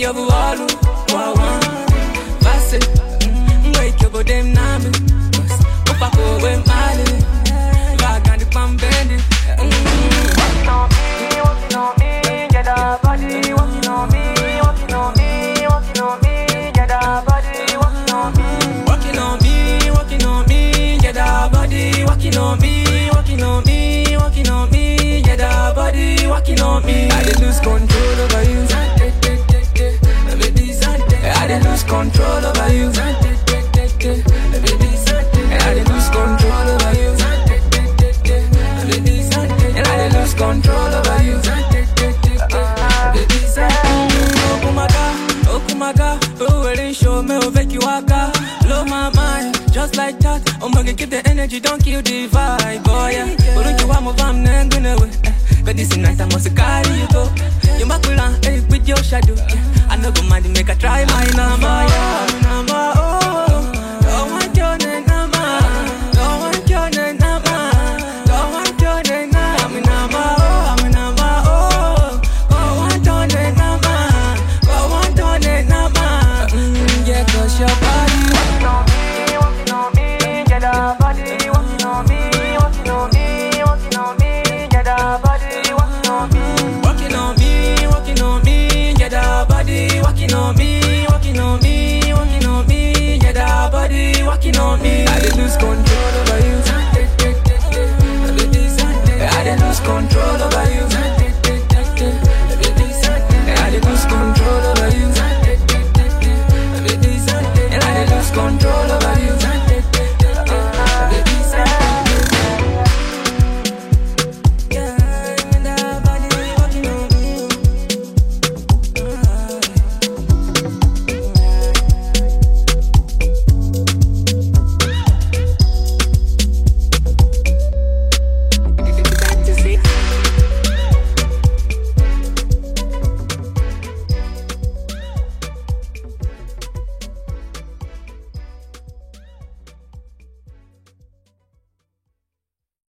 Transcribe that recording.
of walu, wawan. Vase, wake you go dem nami. Upa go we mali, vaga di pambendi. Walking on me, get that body. Walking on me, walking on me, walking on me, get that body. Walking on me, Walking on me, walking on me, get that body. Walking on me, walking on me, walking on me, get that body. Walking on me. I did lose control over you. I did lose control over you. I did lose control over you. And I did lose control over you. Okumaga, oh, well, they show me over you waka. Blow my mind, just like that. I'm gonna keep the energy, don't kill the vibe, boy. Yeah. But don't you want my fam, then go away. Cause this night I must carry you go. You makula, hey, with your shadow. Yeah. I know go mind, make a try my number. Yeah, number, oh. Don't want your name, number. Don't want your name, number. Don't want your name, number. I'm a number, oh. I'm a number, oh. Don't want your name, number. Don't want your name, number. Yeah, cause your body. walking on me, get that body. Walking on me, walking on me, walking on me, get that body. Walking on me, Walking on me, walking on me, get that body. Walking on me, walking on me, walking on me, get that body. Walking on me. I did lose control.